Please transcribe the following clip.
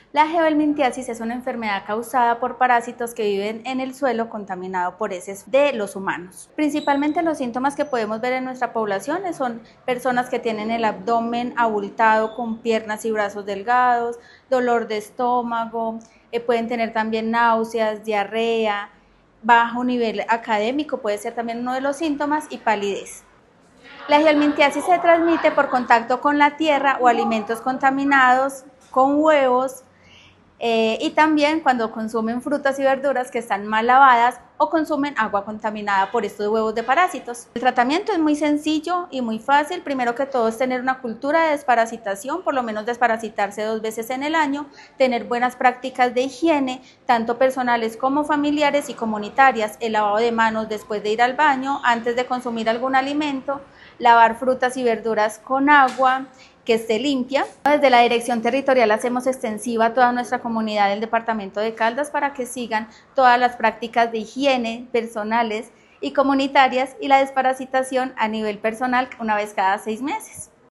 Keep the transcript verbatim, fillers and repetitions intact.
La geohelmintiasis es una enfermedad causada por parásitos que viven en el suelo contaminado por heces de los humanos. Principalmente los síntomas que podemos ver en nuestra población son personas que tienen el abdomen abultado con piernas y brazos delgados, dolor de estómago, eh, pueden tener también náuseas, diarrea, bajo nivel académico puede ser también uno de los síntomas y palidez. La geohelmintiasis se transmite por contacto con la tierra o alimentos contaminados, con huevos, Eh, y también cuando consumen frutas y verduras que están mal lavadas o consumen agua contaminada por estos huevos de parásitos. El tratamiento es muy sencillo y muy fácil. Primero que todo es tener una cultura de desparasitación, por lo menos desparasitarse dos veces en el año, tener buenas prácticas de higiene, tanto personales como familiares y comunitarias, el lavado de manos después de ir al baño, antes de consumir algún alimento, lavar frutas y verduras con agua que esté limpia. Desde la Dirección Territorial hacemos extensiva a toda nuestra comunidad del departamento de Caldas para que sigan todas las prácticas de higiene personales y comunitarias y la desparasitación a nivel personal una vez cada seis meses.